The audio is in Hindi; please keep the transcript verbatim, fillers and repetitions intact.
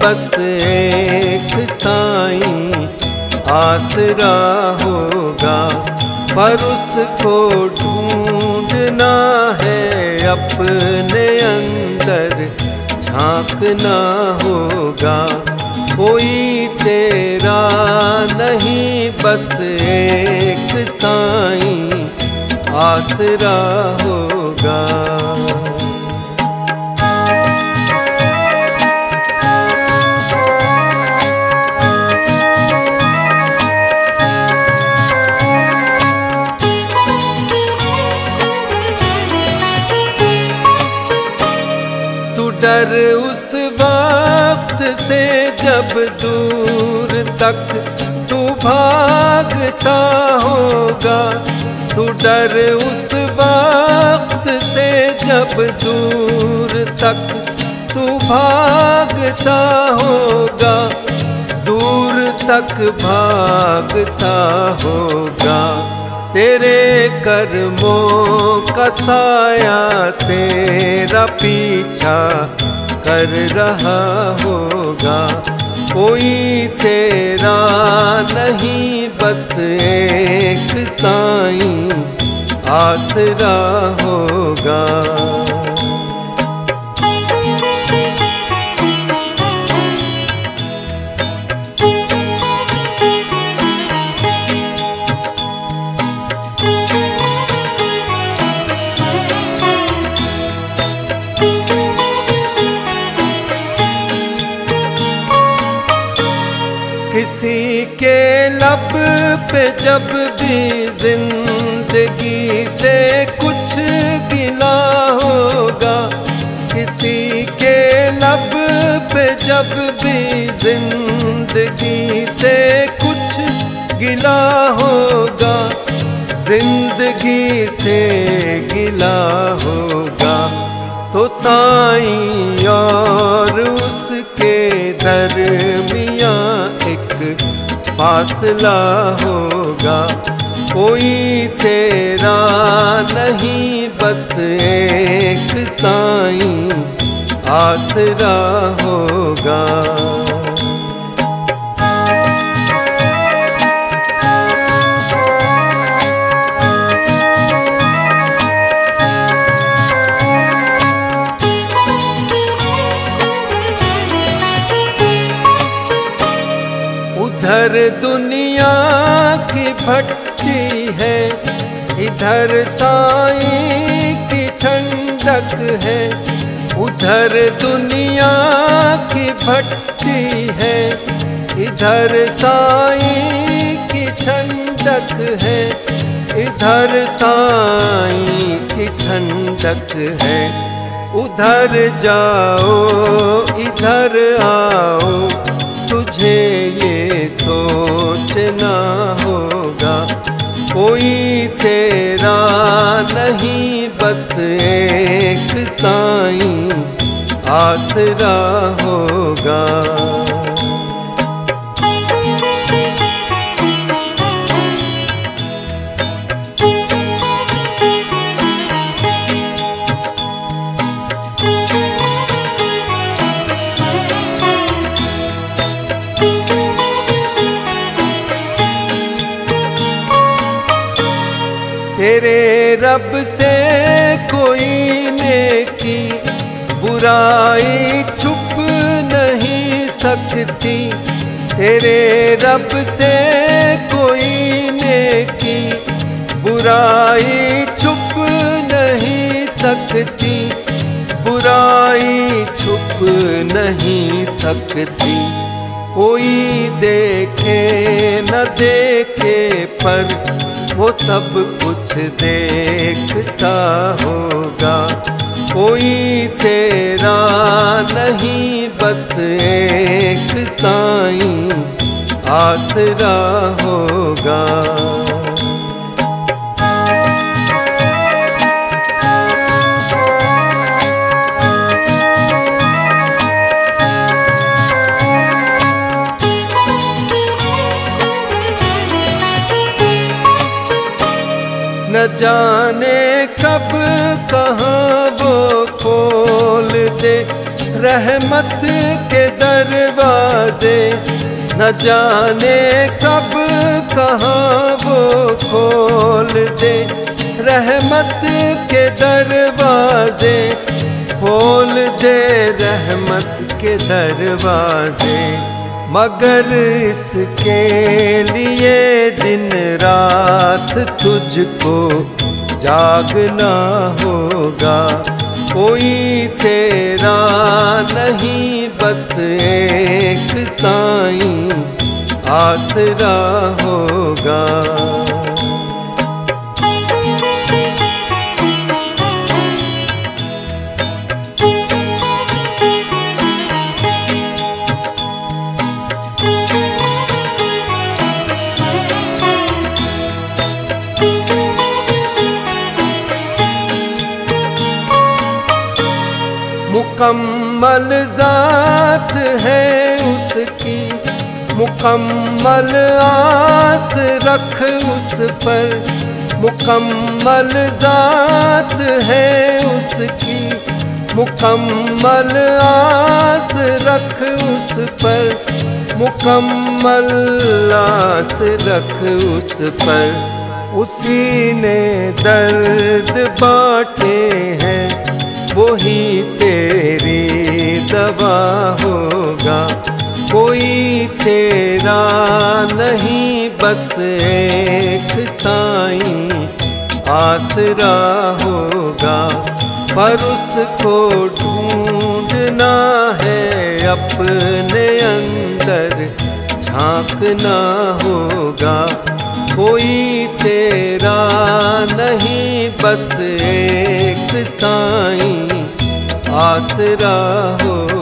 बस एक साईं आसरा होगा। पर उसको ढूंढना है अपने अंदर झांकना होगा। कोई तेरा नहीं बस एक साईं आसरा होगा। तू डर उस वक्त से जब दूर तक तू भागता होगा। तू डर उस वक्त से जब दूर तक तू भागता होगा। दूर तक भागता होगा। तेरे कर्मों का साया तेरा पीछा कर रहा होगा। कोई तेरा नहीं बस एक साईं आसरा होगा। किसी के लब पे जब भी जिंदगी से कुछ गिला होगा। किसी के लब पे जब भी जिंदगी से कुछ गिला होगा। जिंदगी से गिला होगा तो साईं और उसके दरमियाँ एक फासला होगा। कोई तेरा नहीं बस एक साईं आसरा होगा। इधर दुनिया की भट्टी है, इधर साईं की ठंडक है। उधर दुनिया की भट्टी है, इधर साईं की ठंडक है। इधर साईं की ठंडक है। उधर जाओ इधर आओ, तुझे ये सोचना होगा। कोई तेरा नहीं बस एक साईं आसरा होगा। तेरे रब से कोई नेकी बुराई छुप नहीं सकती। तेरे रब से कोई नेकी बुराई छुप नहीं सकती। बुराई छुप नहीं सकती। कोई देखे न देखे पर वो सब कुछ देखता होगा। कोई तेरा नहीं बस एक साईं आसरा होगा। न जाने कब कहाँ वो खोल दे रहमत के दरवाजे न जाने कब कहाँ वो खोल दे। रहमत के दरवाजे खोल दे, रहमत के दरवाजे। मगर इसके लिए दिन रात तुझको जागना होगा। कोई तेरा नहीं बस एक साईं आसरा होगा। मुकम्मल ज़ात है उसकी, मुकम्मल आस रख उस पर। मुकम्मल ज़ात है उसकी, मुकम्मल आस रख उस पर। मुकम्मल आस रख उस पर। उसी ने दर्द बांटे हैं, वही तेरी दवा होगा। कोई तेरा नहीं बस एक साईं आसरा होगा। पर उसको ढूंढना है, अपने अंदर झांकना होगा। कोई तेरा नहीं बस एक साईं आसरा हो।